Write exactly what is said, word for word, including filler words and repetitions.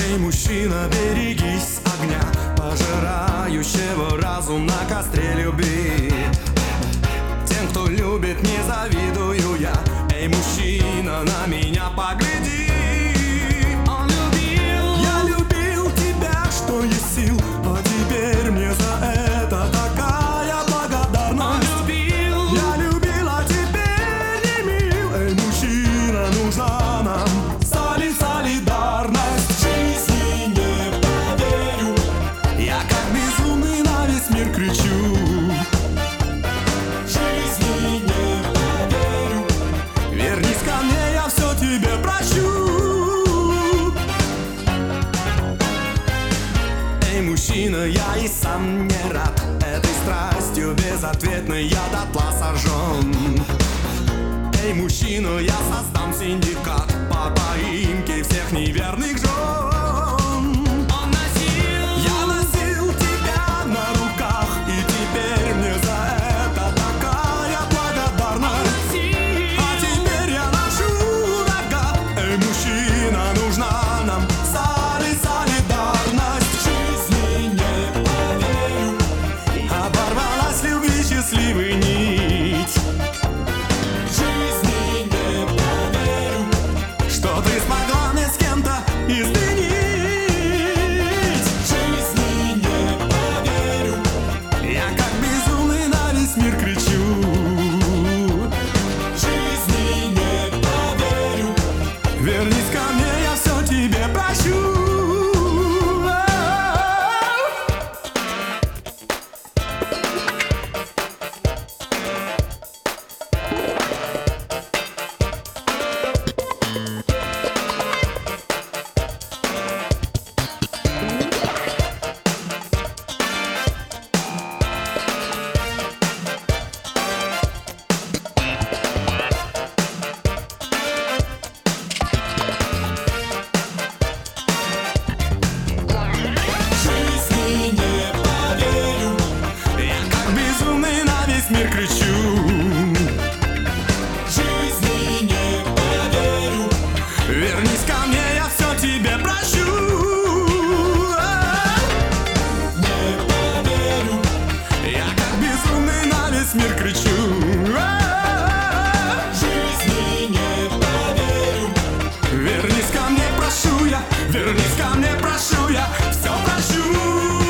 Эй, мужчина, берегись огня, пожирающего разум на костре любви. Тем, кто любит, не завидую я. Эй, мужчина, на меня погляди. Он любил, я любил тебя, что есть сил, а теперь мне за это такая благодарность. Он любил, я любил, а теперь не мил. Эй, мужчина, нужна нам соли солидарность. Жизни не поверю, я как безумный на весь мир кричу. Мужчина, я и сам не рад этой страстью безответной, я дотла сожжен. Эй, мужчина, я создам синдикат по поимке всех неверных жен. Он носил, я носил тебя на руках, и теперь мне за это такая благодарность. А теперь я ношу нагад. Эй, мужчина, нужна нам соли солидарность. Счастливый нить. Жизни не поверю, что ты смогла мне с кем-то изменить. Жизни не поверю, я как безумный на весь мир кричу. Жизни не поверю, вернись ко мне, я все тебе прощу. Мир кричу. Жизни не поверю, вернись ко мне, я все тебе прощу. Не поверю, я как безумный на весь мир кричу. Жизни не поверю, вернись ко мне, прошу я, вернись ко мне, прошу я, все прощу.